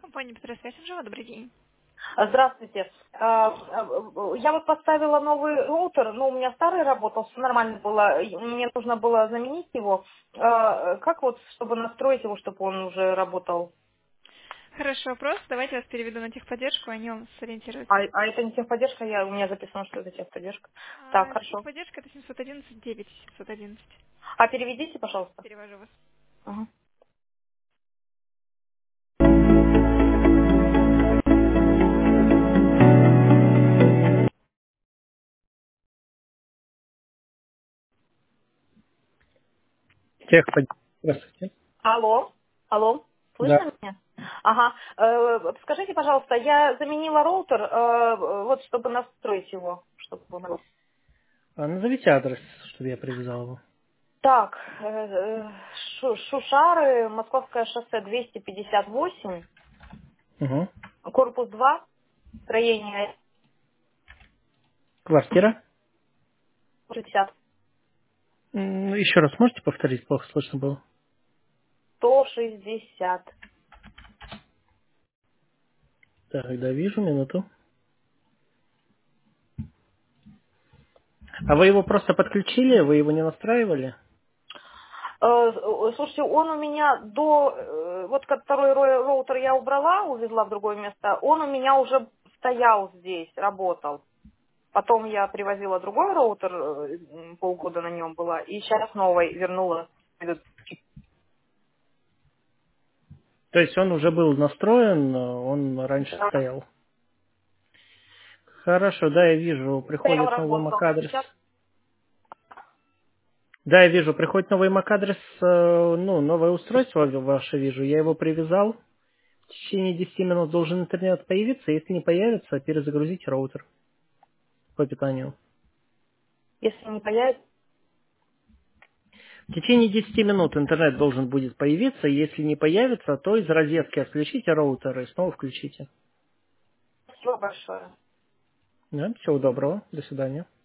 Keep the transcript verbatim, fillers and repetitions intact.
Компания Петросвязь, Анжела, добрый день. Здравствуйте. А, а, Я вот поставила новый роутер, но у меня старый работал, все нормально было. и Мне нужно было заменить его. А, Как вот, чтобы настроить его, чтобы он уже работал? Хороший вопрос. Давайте я вас переведу на техподдержку, они вам сориентируют. А, а это не техподдержка, я, у меня записано, что это техподдержка. Так, А, хорошо. техподдержка это семьсот одиннадцать девять семьсот одиннадцать. А переведите, пожалуйста. Перевожу вас. Ага. Техподдержка. Здравствуйте. Алло, алло, Да. слышно меня? Ага. Э, Скажите, пожалуйста, я заменила роутер, э, вот чтобы настроить его, чтобы он... А назовите адрес, чтобы я привязал его. Так, э, э, Шу- Шушары, Московское шоссе двести пятьдесят восемь, Угу. корпус два, строение Квартира. шестьдесят, М, Еще раз можете повторить, плохо слышно было. сто шестьдесят. Так, да, вижу, минуту. А вы его просто подключили, вы его не настраивали? Э, э, Слушайте, он у меня до, э, вот как второй ро- роутер я убрала, увезла в другое место, он у меня уже стоял здесь, работал. Потом я привозила другой роутер, э, м, полгода на нем была, и сейчас новый вернула. То есть он уже был настроен, он раньше стоял. Хорошо, да, я вижу, Стоял, приходит новый работал. MAC-адрес. Сейчас Да, я вижу, приходит новый MAC-адрес, э, ну, новое устройство ваше вижу, я его привязал. В течение десяти минут должен интернет появиться, если не появится, перезагрузите роутер по питанию. если не появится, В течение десяти минут интернет должен будет появиться. Если не появится, то из розетки отключите роутер и снова включите. спасибо большое. Да, всего доброго. До свидания.